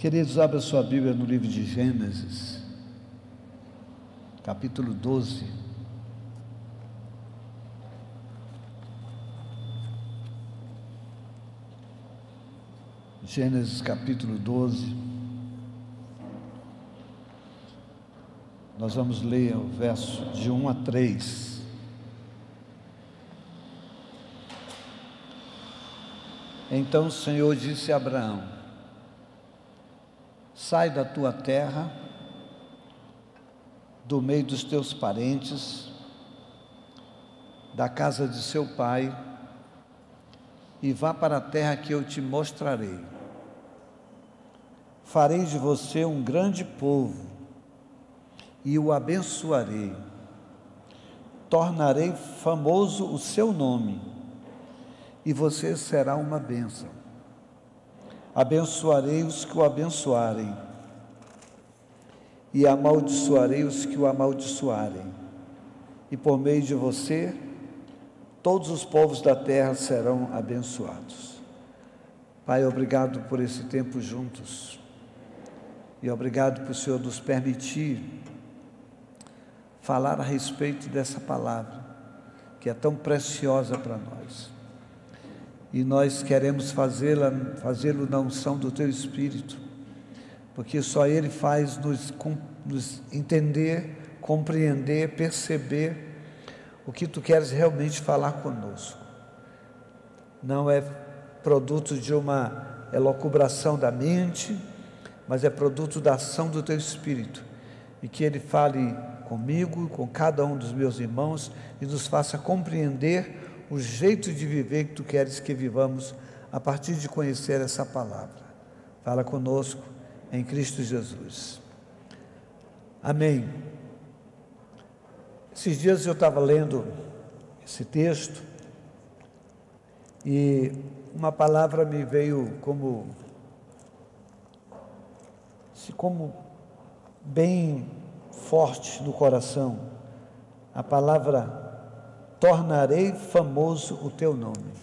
Queridos, abra sua Bíblia no livro de Gênesis, capítulo 12. Gênesis capítulo 12. Nós vamos ler o verso de 1 a 3. Então o Senhor disse a Abraão: sai da tua terra, do meio dos teus parentes, da casa de seu pai, e vá para a terra que eu te mostrarei. Farei de você um grande povo, e o abençoarei. Tornarei famoso o seu nome, e você será uma bênção. Abençoarei os que o abençoarem, e amaldiçoarei os que o amaldiçoarem. E por meio de você, todos os povos da terra serão abençoados. Pai, obrigado por esse tempo juntos. E obrigado por o Senhor nos permitir falar a respeito dessa palavra, que é tão preciosa para nós. E nós queremos fazê-lo na unção do Teu Espírito, porque só Ele faz nos entender, compreender, perceber o que Tu queres realmente falar conosco. Não é produto de uma elucubração da mente, mas é produto da ação do Teu Espírito, e que Ele fale comigo, com cada um dos meus irmãos, e nos faça compreender o jeito de viver que Tu queres que vivamos, a partir de conhecer essa palavra. Fala conosco, em Cristo Jesus. Amém. Esses dias eu estava lendo esse texto, e uma palavra me veio como bem forte no coração. A palavra: tornarei famoso o teu nome.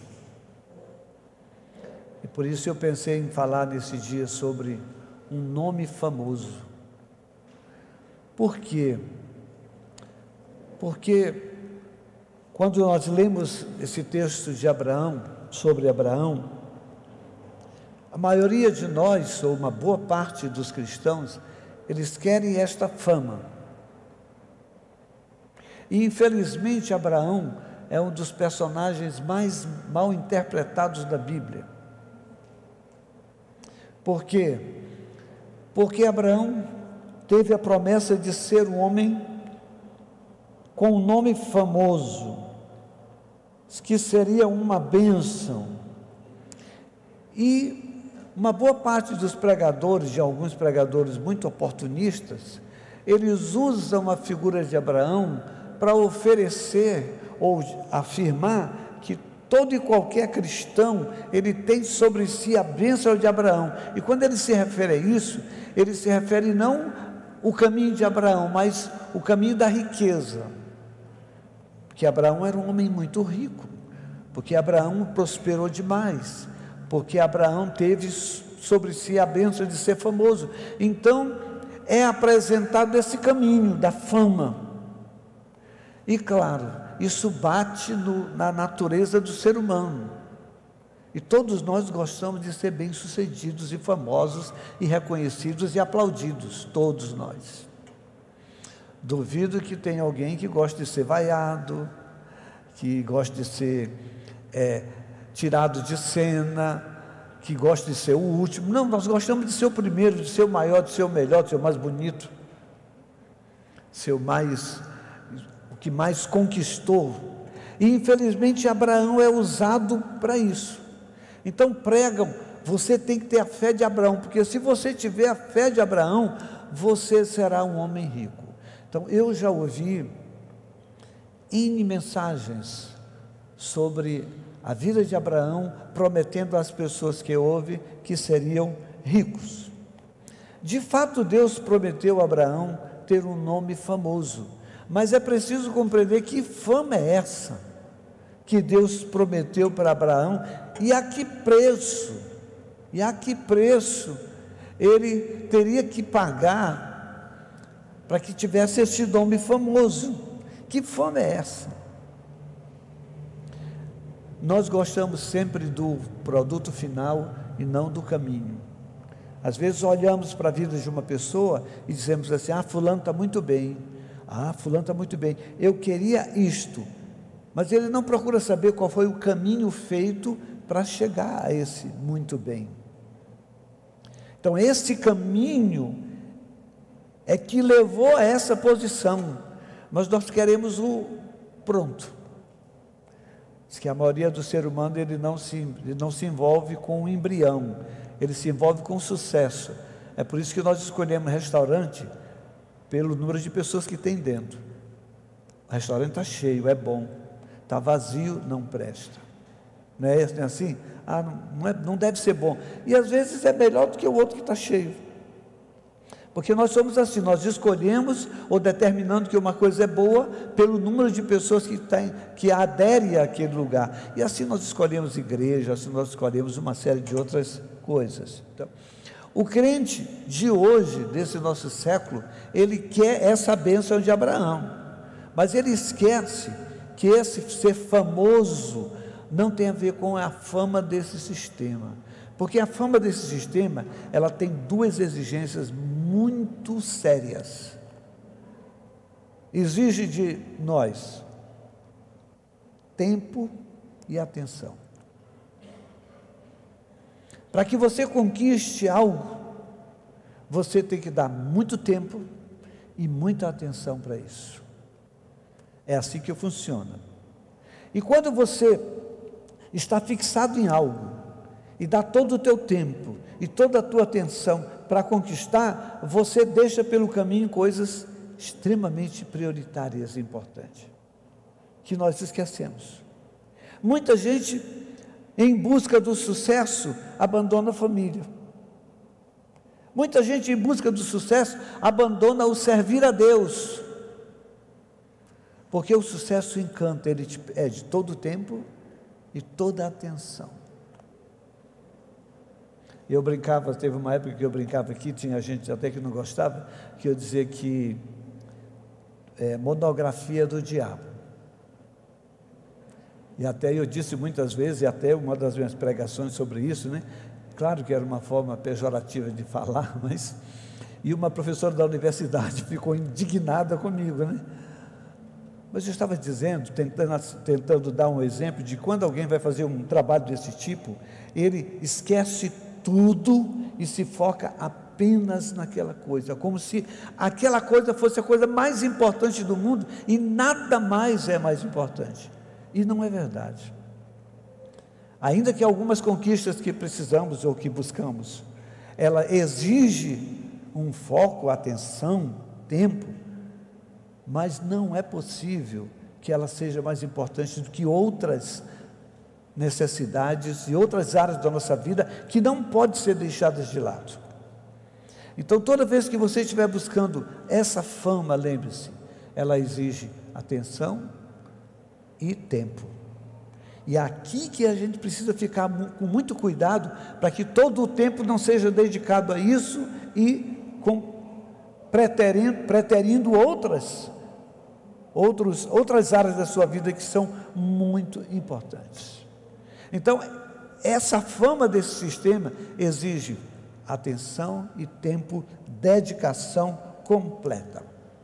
E por isso eu pensei em falar nesse dia sobre um nome famoso. Por quê? Porque quando nós lemos esse texto de Abraão, sobre Abraão, a maioria de nós, ou uma boa parte dos cristãos, eles querem esta fama. E infelizmente Abraão é um dos personagens mais mal interpretados da Bíblia. Por quê? Porque Abraão teve a promessa de ser um homem com um nome famoso, que seria uma bênção. E uma boa parte dos pregadores, de alguns pregadores muito oportunistas, eles usam a figura de Abraão para oferecer ou afirmar que todo e qualquer cristão, ele tem sobre si a bênção de Abraão. E quando ele se refere a isso, ele se refere não o caminho de Abraão, mas o caminho da riqueza. Porque Abraão era um homem muito rico, porque Abraão prosperou demais, porque Abraão teve sobre si a bênção de ser famoso. Então é apresentado esse caminho da fama. E claro, isso bate na natureza do ser humano. E todos nós gostamos de ser bem-sucedidos e famosos e reconhecidos e aplaudidos, todos nós. Duvido que tenha alguém que goste de ser vaiado, que goste de ser tirado de cena, que goste de ser o último. Não, nós gostamos de ser o primeiro, de ser o maior, de ser o melhor, de ser o mais bonito, ser o que mais conquistou. E infelizmente Abraão é usado para isso. Então pregam, você tem que ter a fé de Abraão, porque se você tiver a fé de Abraão, você será um homem rico. Então eu já ouvi N mensagens sobre a vida de Abraão, prometendo às pessoas que ouvem que seriam ricos. De fato, Deus prometeu a Abraão ter um nome famoso, mas é preciso compreender que fama é essa que Deus prometeu para Abraão, e a que preço ele teria que pagar para que tivesse esse nome famoso. Que fama é essa? Nós gostamos sempre do produto final e não do caminho. Às vezes olhamos para a vida de uma pessoa e dizemos assim: fulano está muito bem, fulano está muito bem, eu queria isto, mas ele não procura saber qual foi o caminho feito para chegar a esse muito bem. Então esse caminho é que levou a essa posição, mas nós queremos o pronto. Diz que a maioria do ser humano ele não se envolve com o embrião, ele se envolve com o sucesso. É por isso que nós escolhemos restaurante pelo número de pessoas que tem dentro. O restaurante está cheio, é bom, está vazio, não presta. Não é assim? Não deve ser bom. E às vezes é melhor do que o outro que está cheio. Porque nós somos assim, nós escolhemos ou determinando que uma coisa é boa pelo número de pessoas que aderem àquele lugar. E assim nós escolhemos igreja, assim nós escolhemos uma série de outras coisas. Então, o crente de hoje, desse nosso século, ele quer essa bênção de Abraão, mas ele esquece que esse ser famoso não tem a ver com a fama desse sistema, porque a fama desse sistema, ela tem duas exigências muito sérias. Exige de nós tempo e atenção. Para que você conquiste algo, você tem que dar muito tempo e muita atenção para isso. É assim que funciona. E quando você está fixado em algo, e dá todo o teu tempo, e toda a tua atenção para conquistar, você deixa pelo caminho coisas extremamente prioritárias e importantes, que nós esquecemos. Muita gente, em busca do sucesso, abandona a família. Muita gente, em busca do sucesso, abandona o servir a Deus, porque o sucesso encanta, ele te pede todo o tempo e toda a atenção. Eu brincava, teve uma época que eu brincava aqui, tinha gente até que não gostava, que eu dizia que monografia do diabo. E até eu disse muitas vezes, e até uma das minhas pregações sobre isso, né? Claro que era uma forma pejorativa de falar, mas... E uma professora da universidade ficou indignada comigo, né? Mas eu estava dizendo, tentando dar um exemplo de quando alguém vai fazer um trabalho desse tipo, ele esquece tudo e se foca apenas naquela coisa, como se aquela coisa fosse a coisa mais importante do mundo e nada mais é mais importante. E não é verdade. Ainda que algumas conquistas que precisamos ou que buscamos, ela exige um foco, atenção, tempo, mas não é possível que ela seja mais importante do que outras necessidades e outras áreas da nossa vida que não podem ser deixadas de lado. Então, toda vez que você estiver buscando essa fama, lembre-se, ela exige atenção e tempo. E é aqui que a gente precisa ficar com muito cuidado para que todo o tempo não seja dedicado a isso e preterindo outras áreas da sua vida que são muito importantes. Então, essa fama desse sistema exige atenção e tempo, dedicação completa.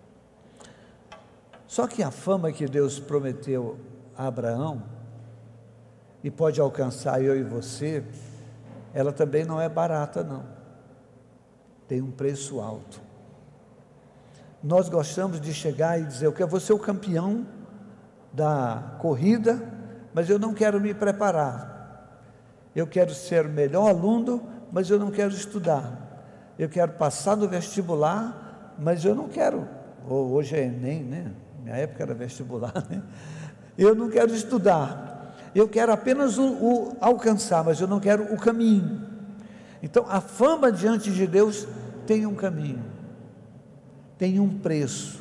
Só que a fama que Deus prometeu a Abraão, e pode alcançar eu e você, ela também não é barata não, tem um preço alto. Nós gostamos de chegar e dizer: eu vou ser o campeão da corrida, mas eu não quero me preparar, eu quero ser o melhor aluno, mas eu não quero estudar, eu quero passar no vestibular, mas eu não quero, hoje é Enem, né? Minha época era vestibular, né? Eu não quero estudar, eu quero apenas o alcançar, mas eu não quero o caminho. Então a fama diante de Deus tem um caminho, tem um preço,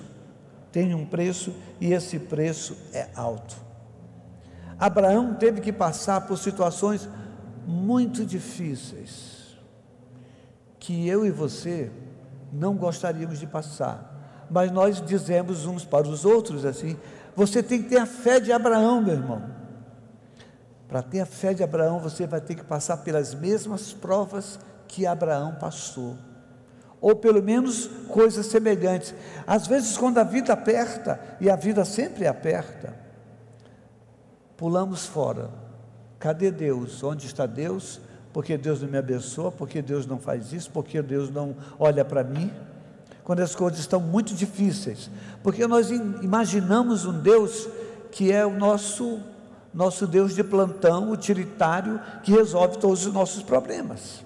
e esse preço é alto. Abraão teve que passar por situações muito difíceis, que eu e você não gostaríamos de passar, mas nós dizemos uns para os outros assim: você tem que ter a fé de Abraão, meu irmão. Para ter a fé de Abraão, você vai ter que passar pelas mesmas provas que Abraão passou, ou pelo menos coisas semelhantes. Às vezes, quando a vida aperta, e a vida sempre aperta, pulamos fora. Cadê Deus? Onde está Deus? Porque Deus não me abençoa? Porque Deus não faz isso? Porque Deus não olha para mim? Quando as coisas estão muito difíceis, porque nós imaginamos um Deus que é o nosso Deus de plantão, utilitário, que resolve todos os nossos problemas.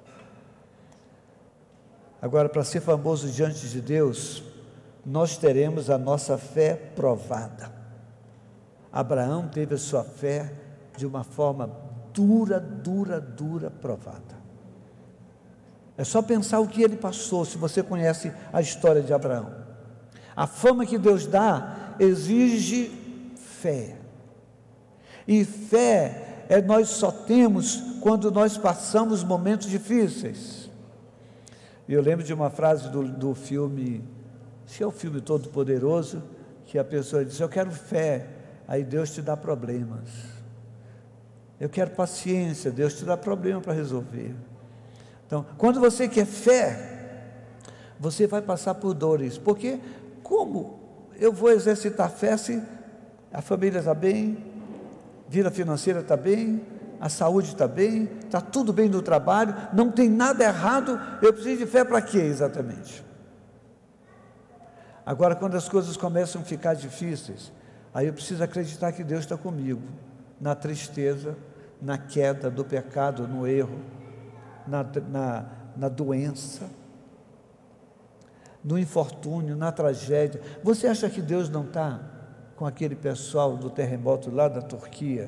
Agora, para ser famoso diante de Deus, nós teremos a nossa fé provada. Abraão teve a sua fé de uma forma dura, provada. É só pensar o que ele passou, se você conhece a história de Abraão. A fama que Deus dá exige fé. E fé nós só temos quando nós passamos momentos difíceis. E eu lembro de uma frase do filme, acho que é o filme Todo Poderoso, que a pessoa diz: eu quero fé, aí Deus te dá problemas. Eu quero paciência, Deus te dá problema para resolver. Então, quando você quer fé, você vai passar por dores, porque como eu vou exercitar fé se a família está bem, a vida financeira está bem, a saúde está bem, está tudo bem no trabalho, não tem nada errado, eu preciso de fé para quê exatamente? Agora, quando as coisas começam a ficar difíceis, aí eu preciso acreditar que Deus está comigo, na tristeza, na queda do pecado, no erro, na doença, no infortúnio, na tragédia. Você acha que Deus não está com aquele pessoal do terremoto lá da Turquia?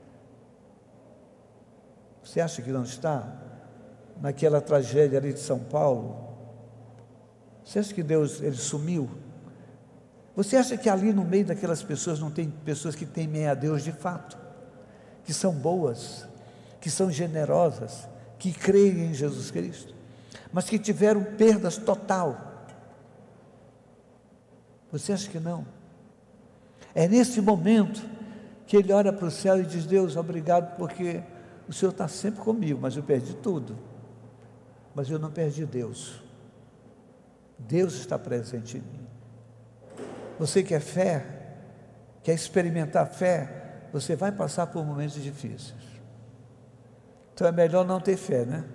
Você acha que não está naquela tragédia ali de São Paulo? Você acha que Deus, ele sumiu? Você acha que ali no meio daquelas pessoas não tem pessoas que temem a Deus de fato, que são boas, que são generosas, que creem em Jesus Cristo, mas que tiveram perdas total? Você acha que não? É nesse momento que ele olha para o céu e diz: Deus, obrigado, porque o Senhor está sempre comigo, mas eu perdi tudo, mas eu não perdi Deus. Deus está presente em mim. Você quer fé, quer experimentar fé, você vai passar por momentos difíceis. Então é melhor não ter fé, né?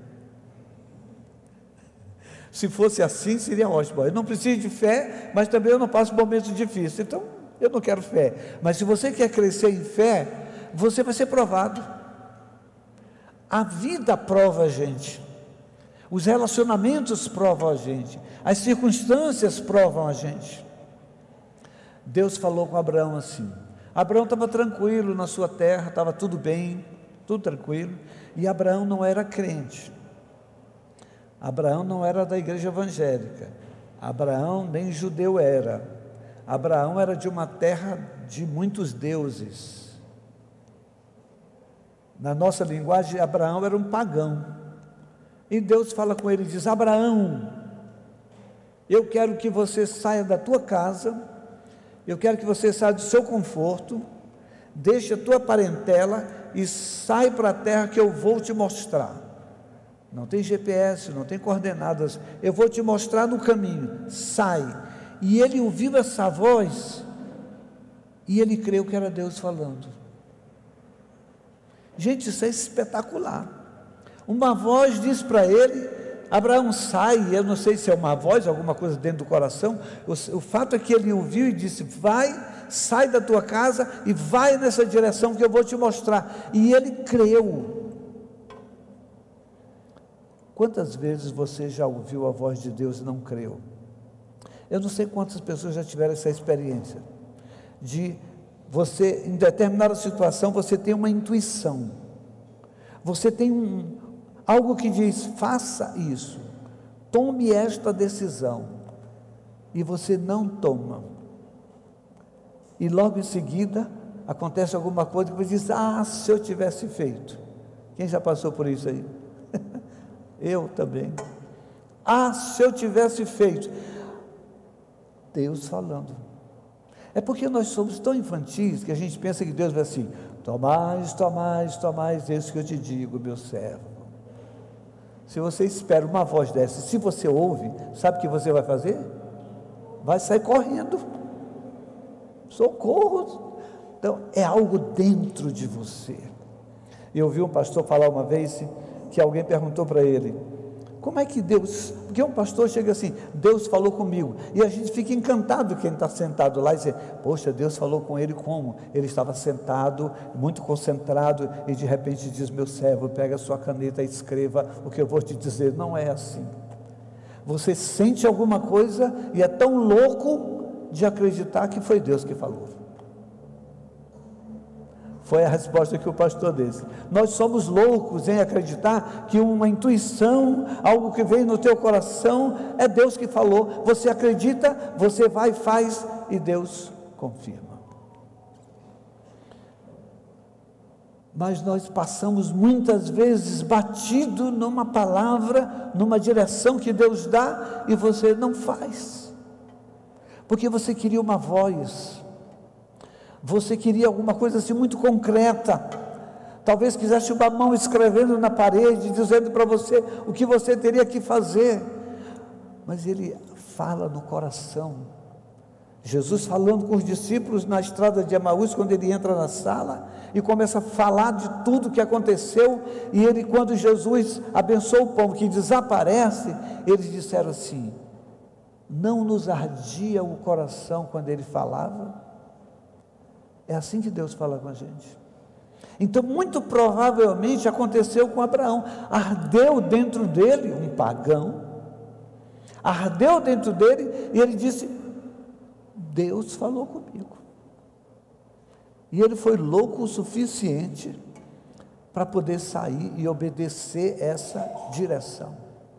Se fosse assim, seria ótimo. Eu não preciso de fé, mas também eu não passo momentos difíceis, então eu não quero fé. Mas se você quer crescer em fé, você vai ser provado. A vida prova a gente, os relacionamentos provam a gente, as circunstâncias provam a gente. Deus falou com Abraão assim. Abraão estava tranquilo na sua terra, estava tudo bem, tudo tranquilo, e Abraão não era crente. Abraão não era da igreja evangélica, Abraão nem judeu era. Abraão era de uma terra de muitos deuses. Na nossa linguagem, Abraão era um pagão. E Deus fala com ele e diz: Abraão, eu quero que você saia da tua casa, eu quero que você saia do seu conforto, deixe a tua parentela e sai para a terra que eu vou te mostrar. Não tem GPS, não tem coordenadas, eu vou te mostrar no caminho, sai. E ele ouviu essa voz, e ele creu que era Deus falando. Gente, isso é espetacular. Uma voz diz para ele: Abraão, sai. Eu não sei se é uma voz, alguma coisa dentro do coração. O fato é que ele ouviu e disse: vai, sai da tua casa e vai nessa direção que eu vou te mostrar. E ele creu. Quantas vezes você já ouviu a voz de Deus e não creu? Eu não sei quantas pessoas já tiveram essa experiência de você, em determinada situação, você tem uma intuição, você tem algo que diz: faça isso, tome esta decisão, e você não toma, e logo em seguida acontece alguma coisa que você diz: ah, se eu tivesse feito. Quem já passou por isso aí? Eu também. Ah, se eu tivesse feito. Deus falando. É porque nós somos tão infantis que a gente pensa que Deus vai assim: tomais, tomais, tomais, isso que eu te digo, meu servo. Se você espera uma voz dessa, se você ouve, sabe o que você vai fazer? Vai sair correndo. Socorro! Então, é algo dentro de você. Eu ouvi um pastor falar uma vez que alguém perguntou para ele: como é que Deus, porque um pastor chega assim, Deus falou comigo, e a gente fica encantado quem está sentado lá e diz: poxa, Deus falou com ele como? Ele estava sentado, muito concentrado, e de repente diz: meu servo, pega a sua caneta e escreva o que eu vou te dizer. Não é assim. Você sente alguma coisa e é tão louco de acreditar que foi Deus que falou. Foi a resposta que o pastor disse. Nós somos loucos em acreditar que uma intuição, algo que veio no teu coração, é Deus que falou. Você acredita, você vai, faz, e Deus confirma. Mas nós passamos muitas vezes batido numa palavra, numa direção que Deus dá, e você não faz, porque você queria uma voz, você queria alguma coisa assim muito concreta, talvez quisesse uma mão escrevendo na parede, dizendo para você o que você teria que fazer, mas Ele fala no coração. Jesus falando com os discípulos na estrada de Emaús, quando ele entra na sala e começa a falar de tudo que aconteceu, e ele, quando Jesus abençoa o pão que desaparece, eles disseram assim: não nos ardia o coração quando ele falava? É assim que Deus fala com a gente. Então, muito provavelmente aconteceu com Abraão. Ardeu dentro dele um pagão, ardeu dentro dele, e ele disse: Deus falou comigo. E ele foi louco o suficiente para poder sair e obedecer essa direção.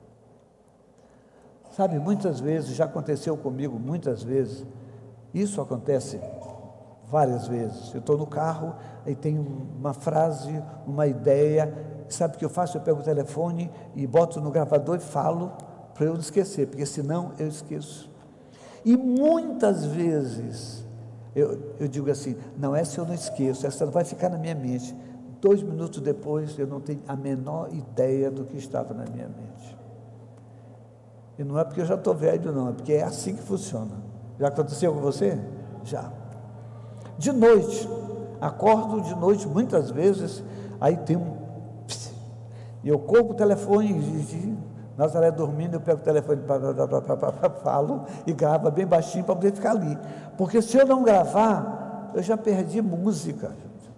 Sabe, muitas vezes, já aconteceu comigo muitas vezes, isso acontece várias vezes. Eu estou no carro e tenho uma frase, uma ideia, sabe o que eu faço? Eu pego o telefone e boto no gravador e falo, para eu não esquecer, porque senão eu esqueço. E muitas vezes eu digo assim: não, essa eu não esqueço, essa vai ficar na minha mente. 2 minutos depois eu não tenho a menor ideia do que estava na minha mente. E não é porque eu já estou velho, não, é porque é assim que funciona. Já aconteceu com você? Já. De noite, acordo de noite muitas vezes, aí tem e eu corro o telefone, Nazaré dormindo, eu pego o telefone, falo e gravo bem baixinho para poder ficar ali, porque se eu não gravar, eu já perdi música,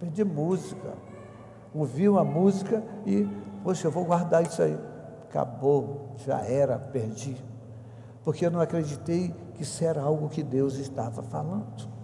ouvi uma música e, poxa, eu vou guardar isso aí, acabou, já era, perdi, porque eu não acreditei que isso era algo que Deus estava falando.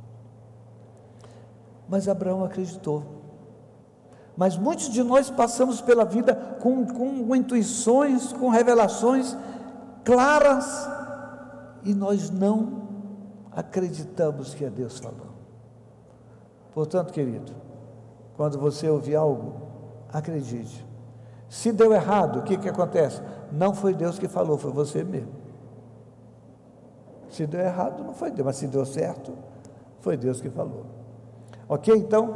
Mas Abraão acreditou. Mas muitos de nós passamos pela vida com intuições, com revelações claras, e nós não acreditamos que é Deus falando. Portanto, querido, quando você ouvir algo, acredite. Se deu errado, o que acontece? Não foi Deus que falou, foi você mesmo. Se deu errado, não foi Deus, mas se deu certo, foi Deus que falou. Ok? Então,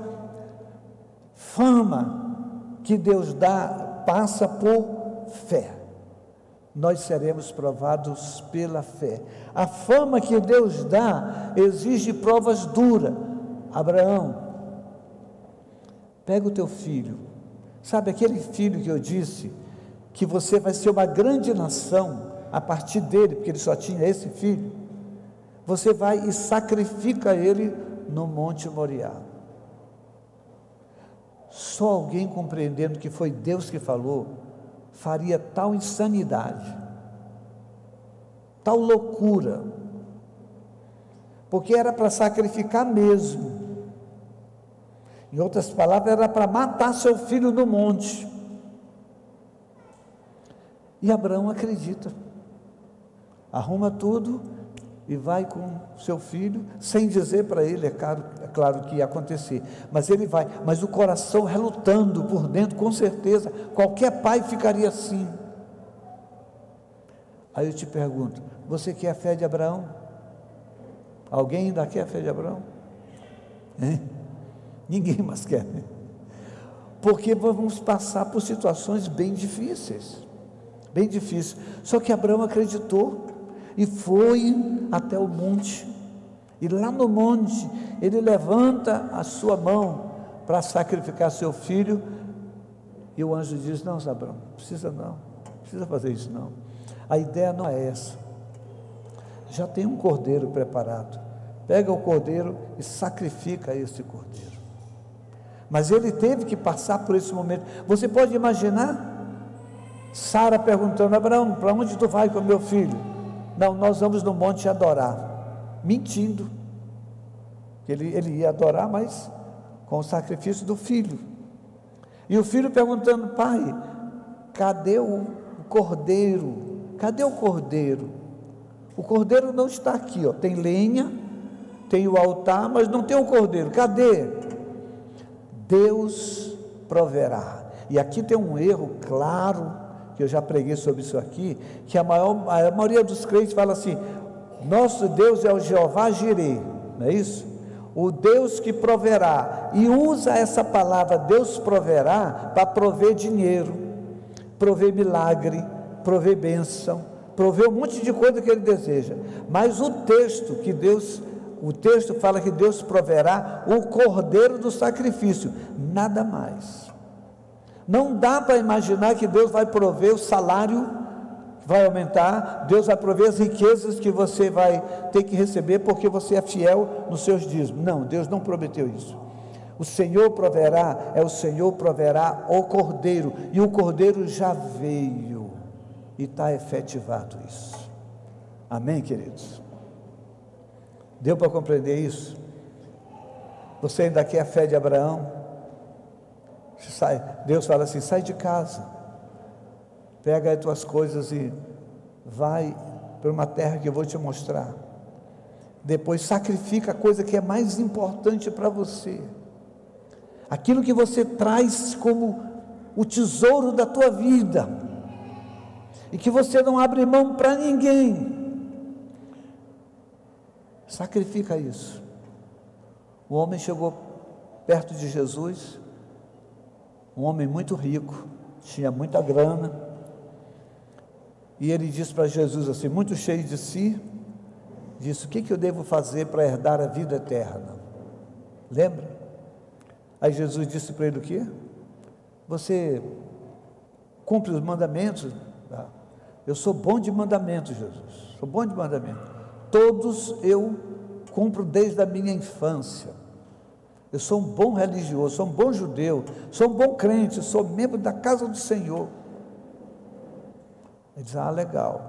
fama que Deus dá passa por fé. Nós seremos provados pela fé. A fama que Deus dá exige provas duras. Abraão, pega o teu filho, sabe aquele filho que eu disse que você vai ser uma grande nação a partir dele, porque ele só tinha esse filho. Você vai e sacrifica ele no Monte Moriá. Só alguém compreendendo que foi Deus que falou, faria tal insanidade, tal loucura, porque era para sacrificar mesmo. Em outras palavras, era para matar seu filho no monte. E Abraão acredita, arruma tudo e vai com seu filho, sem dizer para ele, é claro que ia acontecer, mas ele vai, mas o coração relutando por dentro, com certeza, qualquer pai ficaria assim. Aí eu te pergunto, você quer a fé de Abraão? Alguém ainda quer a fé de Abraão? Hein? Ninguém mais quer, né? Porque vamos passar por situações bem difíceis, bem difíceis. Só que Abraão acreditou e foi até o monte, e lá no monte ele levanta a sua mão para sacrificar seu filho, e o anjo diz: não, Abraão, não precisa fazer isso não, a ideia não é essa, já tem um cordeiro preparado, pega o cordeiro e sacrifica esse cordeiro. Mas ele teve que passar por esse momento. Você pode imaginar Sara perguntando: Abraão, para onde tu vai com o meu filho? Não, nós vamos no monte adorar. Mentindo. Ele ia adorar, mas com o sacrifício do filho. E o filho perguntando: pai, cadê o cordeiro? Cadê o cordeiro? O cordeiro não está aqui, ó. Tem lenha, tem o altar, mas não tem o cordeiro. Cadê? Deus proverá. E aqui tem um erro claro, que eu já preguei sobre isso aqui, que a maioria dos crentes fala assim: nosso Deus é o Jeová Jireh, não é isso? O Deus que proverá, e usa essa palavra Deus proverá para prover dinheiro, prover milagre, prover bênção, prover um monte de coisa que ele deseja. Mas o texto fala que Deus proverá o cordeiro do sacrifício, nada mais. Não dá para imaginar que Deus vai prover o salário que vai aumentar, Deus vai prover as riquezas que você vai ter que receber porque você é fiel nos seus dízimos. Não, Deus não prometeu isso. O Senhor proverá, o Senhor proverá o cordeiro, e o cordeiro já veio, e está efetivado isso. Amém, queridos? Deu para compreender isso? Você ainda quer a fé de Abraão? Deus fala assim: sai de casa, pega as tuas coisas e vai para uma terra que eu vou te mostrar. Depois sacrifica a coisa que é mais importante para você, aquilo que você traz como o tesouro da tua vida, e que você não abre mão para ninguém. Sacrifica isso. O homem chegou perto de Jesus, um homem muito rico, tinha muita grana, e ele disse para Jesus assim, muito cheio de si, disse: o que eu devo fazer para herdar a vida eterna? Lembra? Aí Jesus disse para ele: o quê? Você cumpre os mandamentos? Eu sou bom de mandamentos, Jesus, sou bom de mandamentos, todos eu cumpro desde a minha infância. Eu sou um bom religioso, sou um bom judeu, sou um bom crente, sou membro da casa do Senhor. Ele diz: ah, legal,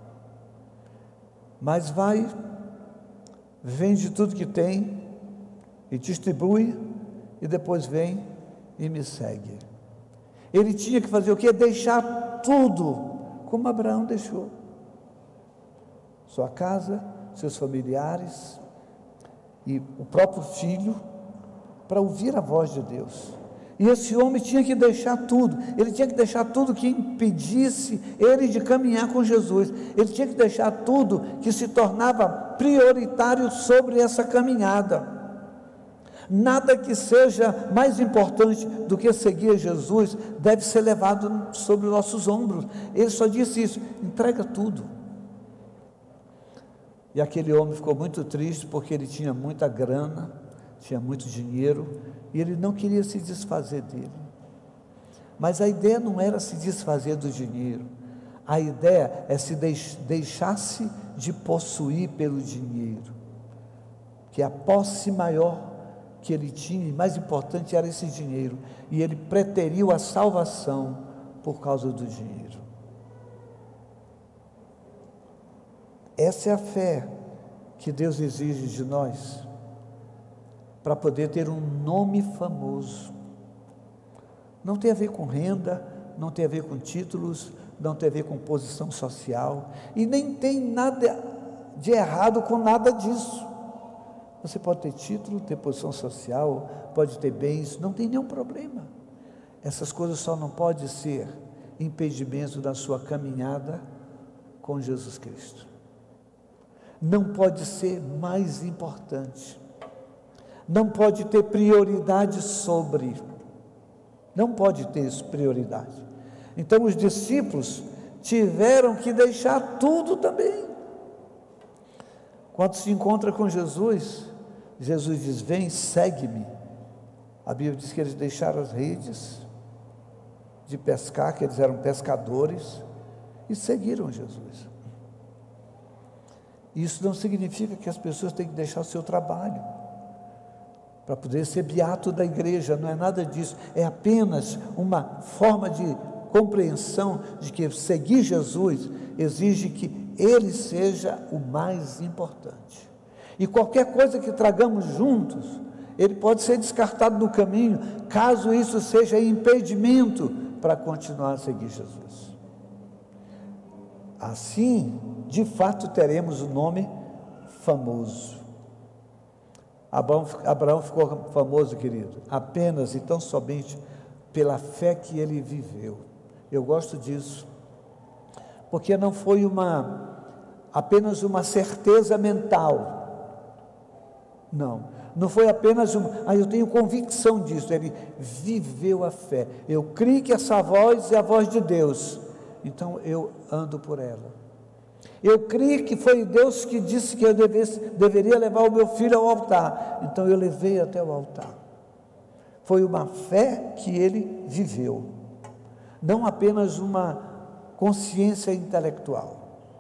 mas vai, vende tudo que tem e distribui, e depois vem e me segue. Ele tinha que fazer o quê? Deixar tudo, como Abraão deixou, sua casa, seus familiares e o próprio filho, para ouvir a voz de Deus. E esse homem tinha que deixar tudo, ele tinha que deixar tudo que impedisse ele de caminhar com Jesus, ele tinha que deixar tudo que se tornava prioritário sobre essa caminhada. Nada que seja mais importante do que seguir Jesus deve ser levado sobre os nossos ombros. Ele só disse isso: entrega tudo. E aquele homem ficou muito triste, porque ele tinha muita grana, tinha muito dinheiro, e ele não queria se desfazer dele. Mas a ideia não era se desfazer do dinheiro, a ideia é se deixar-se de possuir pelo dinheiro, que a posse maior que ele tinha, e mais importante, era esse dinheiro, e ele preteriu a salvação por causa do dinheiro. Essa é a fé que Deus exige de nós, para poder ter um nome famoso. Não tem a ver com renda, não tem a ver com títulos, não tem a ver com posição social, e nem tem nada de errado com nada disso. Você pode ter título, ter posição social, pode ter bens, não tem nenhum problema. Essas coisas só não podem ser impedimento da sua caminhada com Jesus Cristo. Não pode ser mais importante, não pode ter prioridade sobre, não pode ter isso, prioridade. Então os discípulos tiveram que deixar tudo também. Quando se encontra com Jesus, Jesus diz: vem, segue-me. A Bíblia diz que eles deixaram as redes de pescar, que eles eram pescadores, e seguiram Jesus. Isso não significa que as pessoas têm que deixar o seu trabalho para poder ser beato da igreja, não é nada disso, é apenas uma forma de compreensão de que seguir Jesus exige que Ele seja o mais importante, e qualquer coisa que tragamos juntos, ele pode ser descartado no caminho, caso isso seja impedimento para continuar a seguir Jesus. Assim, de fato, teremos o nome famoso. Abraão ficou famoso, querido, apenas e tão somente pela fé que ele viveu. Eu gosto disso, porque não foi apenas uma certeza mental. Não foi apenas eu tenho convicção disso. Ele viveu a fé. Eu creio que essa voz é a voz de Deus, então eu ando por ela. Eu creio que foi Deus que disse que eu deveria levar o meu filho ao altar, então eu levei até o altar. Foi uma fé que ele viveu, não apenas uma consciência intelectual.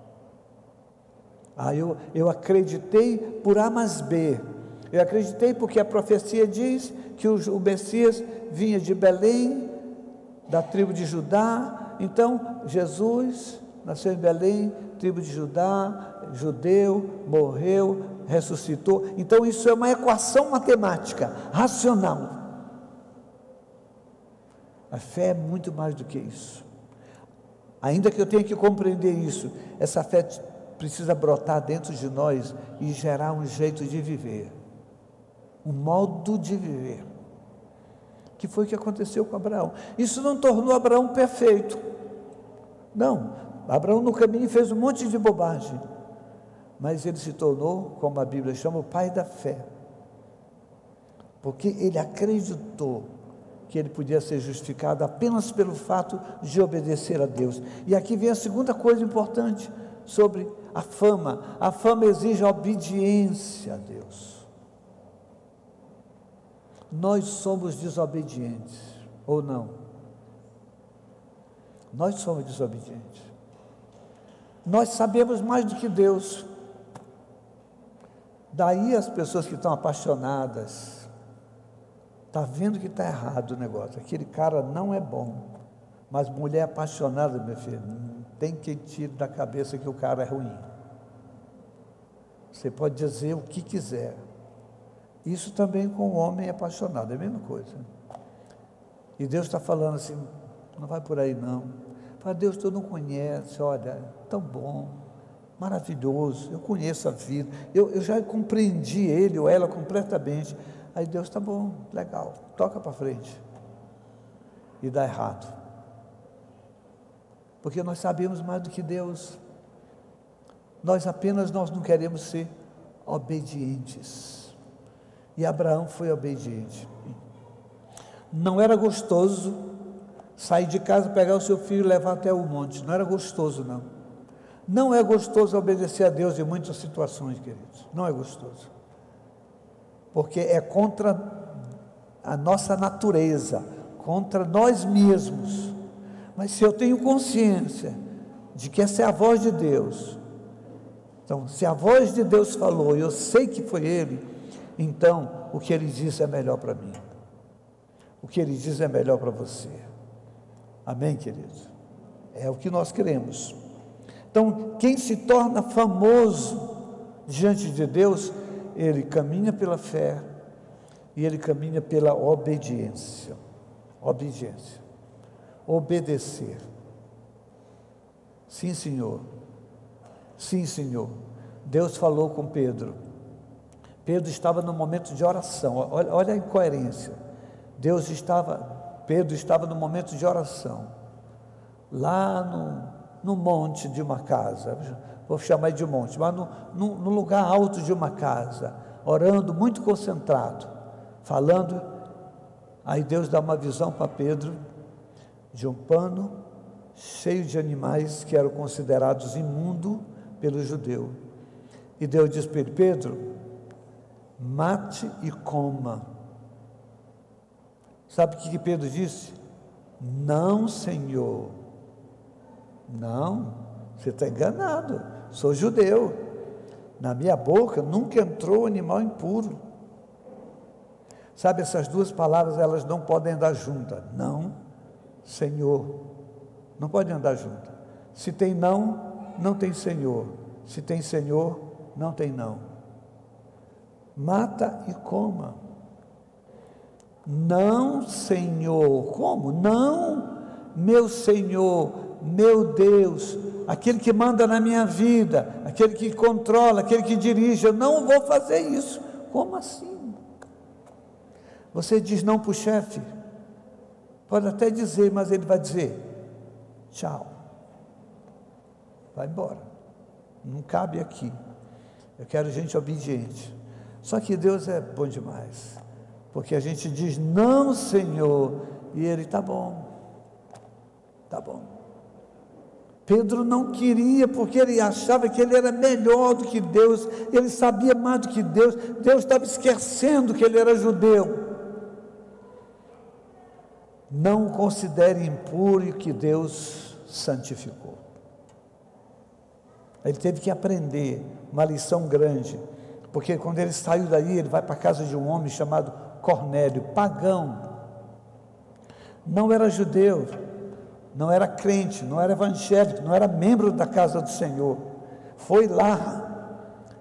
Eu acreditei por A mais B. Eu acreditei porque a profecia diz que o Messias vinha de Belém, da tribo de Judá. Então Jesus nasceu em Belém, tribo de Judá, judeu, morreu, ressuscitou. Então isso é uma equação matemática, racional. A fé é muito mais do que isso. Ainda que eu tenha que compreender isso, essa fé precisa brotar dentro de nós e gerar um jeito de viver, um modo de viver, que foi o que aconteceu com Abraão. Isso não tornou Abraão perfeito, não. Abraão no caminho fez um monte de bobagem, mas ele se tornou, como a Bíblia chama, o pai da fé, porque ele acreditou que ele podia ser justificado apenas pelo fato de obedecer a Deus. E aqui vem a segunda coisa importante sobre a fama. A fama exige obediência a Deus. Nós somos desobedientes, ou não? Nós somos desobedientes. Nós sabemos mais do que Deus. Daí as pessoas que estão apaixonadas, está vendo que está errado o negócio, aquele cara não é bom, mas mulher apaixonada, meu filho, não tem quem tire da cabeça que o cara é ruim. Você pode dizer o que quiser. Isso também com o homem apaixonado, é a mesma coisa. E Deus está falando assim, não vai por aí não. Fala: Deus, tu não conhece, olha, tão bom, maravilhoso, eu conheço a vida, eu já compreendi ele ou ela completamente. Aí Deus: tá bom, legal, toca para frente. E dá errado, porque nós sabemos mais do que Deus. Nós não queremos ser obedientes. E Abraão foi obediente. Não era gostoso sair de casa, pegar o seu filho e levar até o monte. Não era gostoso, não. Não é gostoso obedecer a Deus em muitas situações, queridos. Não é gostoso, porque é contra a nossa natureza, contra nós mesmos. Mas se eu tenho consciência de que essa é a voz de Deus, então se a voz de Deus falou e eu sei que foi Ele, então o que Ele diz é melhor para mim, o que Ele diz é melhor para você. Amém, queridos? É o que nós queremos. Então quem se torna famoso diante de Deus, ele caminha pela fé e ele caminha pela obediência. Obediência, obedecer. Sim, Senhor. Sim, Senhor. Deus falou com Pedro. Pedro estava no momento de oração. Olha a incoerência. Pedro estava no momento de oração, lá no monte de uma casa, vou chamar de monte, mas no lugar alto de uma casa, orando, muito concentrado, falando. Aí Deus dá uma visão para Pedro, de um pano cheio de animais que eram considerados imundos pelo judeu. E Deus diz para ele: Pedro, mate e coma. Sabe o que Pedro disse? Não, Senhor. Não, você está enganado, sou judeu, na minha boca nunca entrou animal impuro. Sabe, essas duas palavras, elas não podem andar juntas. Não, Senhor, não podem andar juntas. Se tem não, não tem Senhor. Se tem Senhor, não tem não. Mata e coma. Não, Senhor. Como? Não, meu Senhor, meu Deus, aquele que manda na minha vida, aquele que controla, aquele que dirige, eu não vou fazer isso. Como assim? Você diz não para o chefe, pode até dizer, mas ele vai dizer tchau, vai embora, não cabe aqui. Eu quero gente obediente. Só que Deus é bom demais, porque a gente diz não, Senhor, e ele: tá bom, tá bom. Pedro não queria, porque ele achava que ele era melhor do que Deus, ele sabia mais do que Deus. Deus estava esquecendo que ele era judeu. Não considere impuro o que Deus santificou. Ele teve que aprender uma lição grande, porque quando ele saiu daí, ele vai para a casa de um homem chamado Cornélio, pagão, não era judeu, não era crente, não era evangélico, não era membro da casa do Senhor. Foi lá,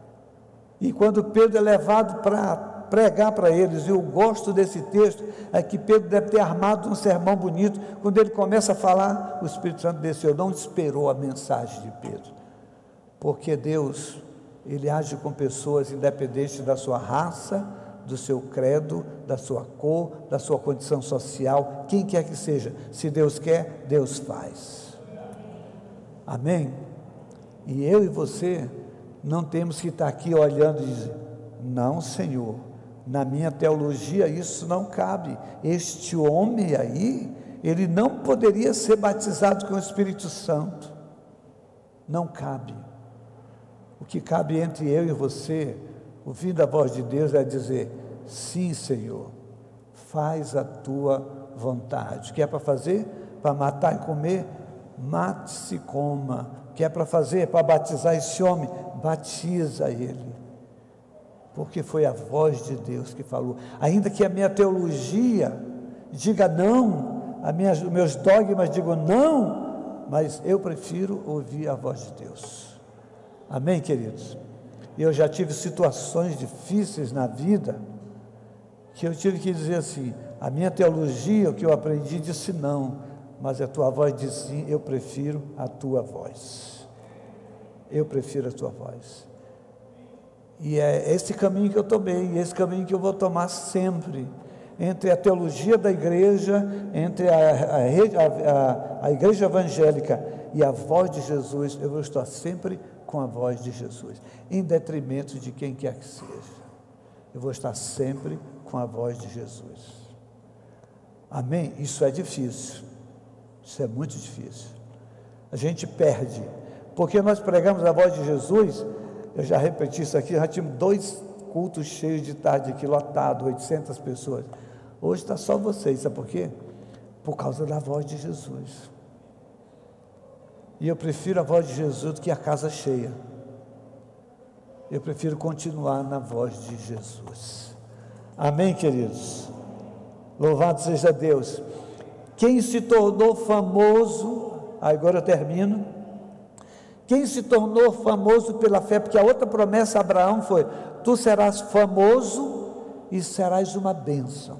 e quando Pedro é levado para pregar para eles, e eu gosto desse texto, é que Pedro deve ter armado um sermão bonito. Quando ele começa a falar, o Espírito Santo desceu, não esperou a mensagem de Pedro, porque Deus, ele age com pessoas independente da sua raça, do seu credo, da sua cor, da sua condição social, quem quer que seja. Se Deus quer, Deus faz. Amém? E eu e você não temos que estar aqui olhando e dizer: não, Senhor, na minha teologia isso não cabe. Este homem aí, ele não poderia ser batizado com o Espírito Santo. Não cabe. O que cabe entre eu e você, ouvindo a voz de Deus, é dizer: sim, Senhor, faz a tua vontade. O que é para fazer? Para matar e comer? Mate-se e coma. O que é para fazer? Para batizar esse homem? Batiza ele. Porque foi a voz de Deus que falou. Ainda que a minha teologia diga não, os meus dogmas digam não, mas eu prefiro ouvir a voz de Deus. Amém, queridos? Eu já tive situações difíceis na vida, que eu tive que dizer assim: a minha teologia, o que eu aprendi, disse não, mas a tua voz disse sim. Eu prefiro a tua voz, eu prefiro a tua voz, e é esse caminho que eu tomei, esse caminho que eu vou tomar sempre, entre a teologia da igreja, entre a igreja evangélica e a voz de Jesus. Eu vou estar sempre com a voz de Jesus, em detrimento de quem quer que seja. Eu vou estar sempre com a voz de Jesus. Amém? Isso é difícil, isso é muito difícil. A gente perde, porque nós pregamos a voz de Jesus. Eu já repeti isso aqui, já tivemos 2 cultos cheios de tarde aqui, lotado, 800 pessoas. Hoje está só vocês, sabe por quê? Por causa da voz de Jesus. E eu prefiro a voz de Jesus do que a casa cheia. Eu prefiro continuar na voz de Jesus. Amém, queridos? Louvado seja Deus. Quem se tornou famoso, agora eu termino. Quem se tornou famoso pela fé, porque a outra promessa a Abraão foi: tu serás famoso e serás uma bênção.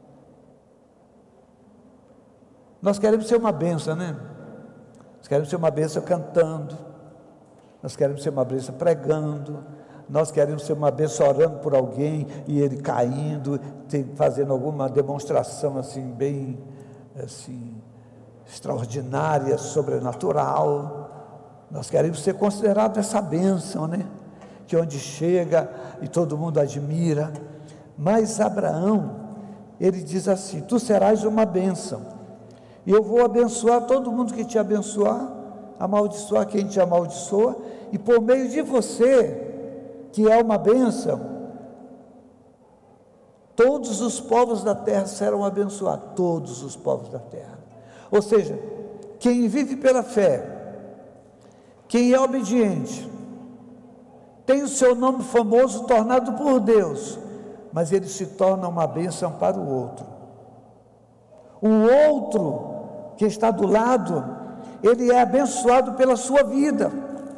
Nós queremos ser uma bênção, né? Nós queremos ser uma bênção cantando, nós queremos ser uma bênção pregando, nós queremos ser uma bênção orando por alguém e ele caindo, fazendo alguma demonstração assim, bem assim, extraordinária, sobrenatural. Nós queremos ser considerados essa bênção, né? Que onde chega e todo mundo admira. Mas Abraão, ele diz assim: tu serás uma bênção, e eu vou abençoar todo mundo que te abençoar, amaldiçoar quem te amaldiçoa, e por meio de você, que é uma bênção, todos os povos da terra serão abençoados, todos os povos da terra. Ou seja, quem vive pela fé, quem é obediente, tem o seu nome famoso tornado por Deus, mas ele se torna uma bênção para o outro. O outro que está do lado, ele é abençoado pela sua vida.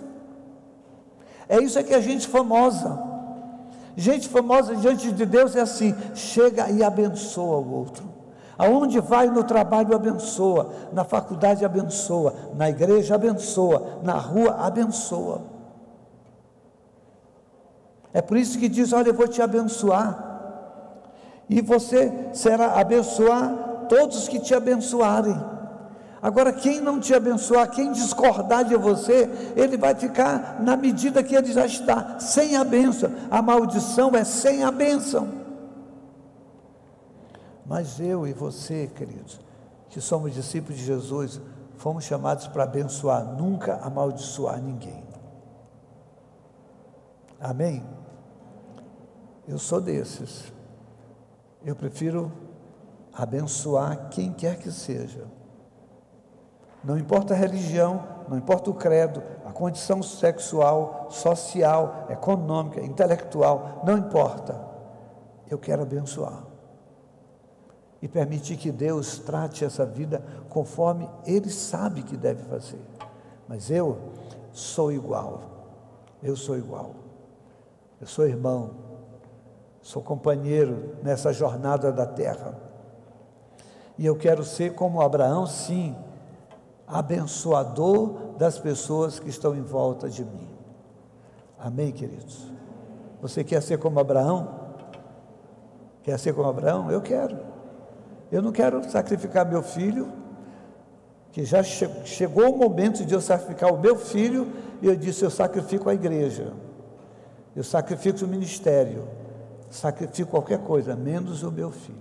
É isso que é gente famosa. Gente famosa diante de Deus é assim: chega e abençoa o outro. Aonde vai no trabalho abençoa, na faculdade abençoa, na igreja abençoa, na rua abençoa. É por isso que diz: olha, eu vou te abençoar, e você será abençoar todos que te abençoarem. Agora, quem não te abençoar, quem discordar de você, ele vai ficar na medida que ele já está, sem a bênção. A maldição é sem a bênção. Mas eu e você, queridos, que somos discípulos de Jesus, fomos chamados para abençoar, nunca amaldiçoar ninguém. Amém? Eu sou desses. Eu prefiro abençoar quem quer que seja. Não importa a religião, não importa o credo, a condição sexual, social, econômica, intelectual, não importa. Eu quero abençoar. E permitir que Deus trate essa vida conforme Ele sabe que deve fazer. Mas eu sou igual. Eu sou igual. Eu sou irmão. Sou companheiro nessa jornada da terra. E eu quero ser como Abraão, sim, abençoador das pessoas que estão em volta de mim. Amém, queridos? Você quer ser como Abraão? Quer ser como Abraão? Eu quero. Eu não quero sacrificar meu filho, que já chegou o momento de eu sacrificar o meu filho, e eu disse: eu sacrifico a igreja, eu sacrifico o ministério, sacrifico qualquer coisa, menos o meu filho.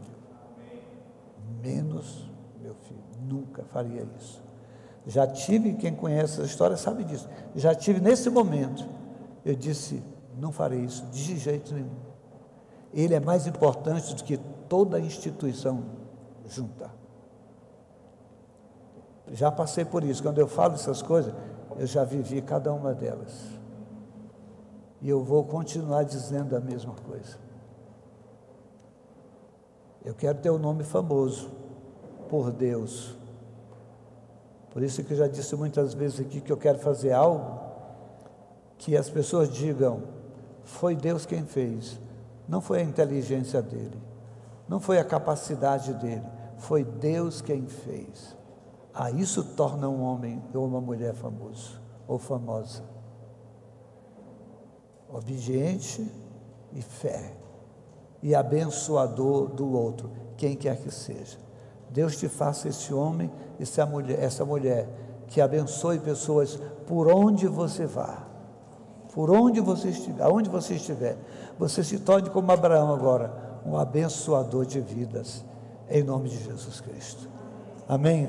Menos meu filho, nunca faria isso. Já tive, quem conhece a história sabe disso, já tive nesse momento, eu disse: não farei isso, de jeito nenhum. Ele é mais importante do que toda a instituição junta. Já passei por isso. Quando eu falo essas coisas, eu já vivi cada uma delas, e eu vou continuar dizendo a mesma coisa. Eu quero ter um nome famoso por Deus. Por isso que eu já disse muitas vezes aqui que eu quero fazer algo que as pessoas digam: foi Deus quem fez, não foi a inteligência dele, não foi a capacidade dele, foi Deus quem fez. Isso torna um homem ou uma mulher famoso ou famosa. Obediente e fé, e abençoador do outro, quem quer que seja. Deus te faça esse homem, essa mulher, que abençoe pessoas por onde você vá, por onde você estiver, aonde você estiver. Você se torne como Abraão agora, um abençoador de vidas, em nome de Jesus Cristo. Amém?